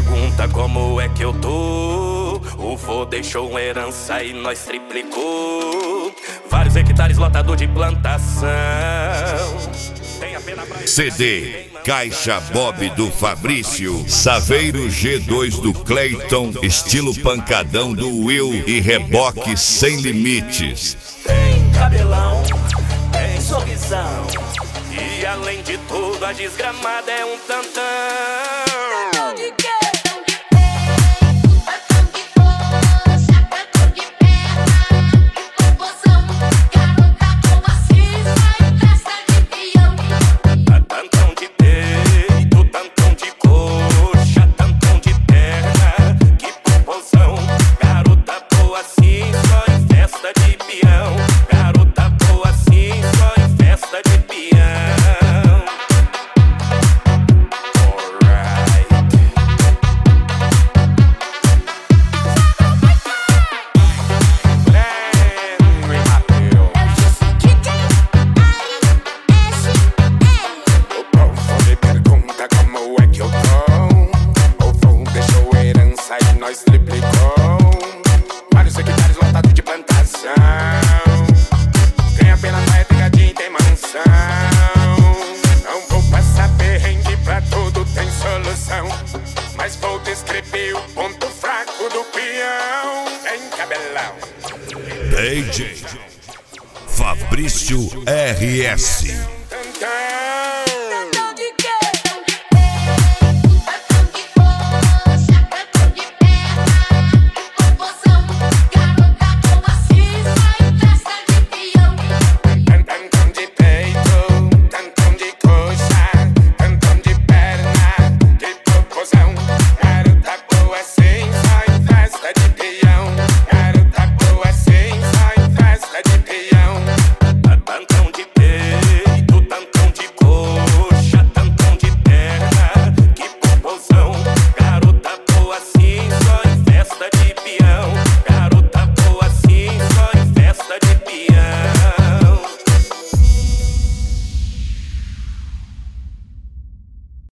pergunta como é que eu tô. O vô deixou uma herança e nós triplicou. Vários hectares lotado de plantação. CD Caixa Bob do Fabrício, Saveiro G2 do Clayton, estilo pancadão do Will e reboque sem limites. Tem cabelão, tem sorrisão, e além de tudo a desgramada é um tantão. Nós triplicou, vários hectares lotados de plantação. Tem apenas praia, tem gadinho, tem mansão. Não vou passar perrengue, pra tudo tem solução. Mas vou descrever o ponto fraco do peão. Tem cabelão. DJ Fabrício RS.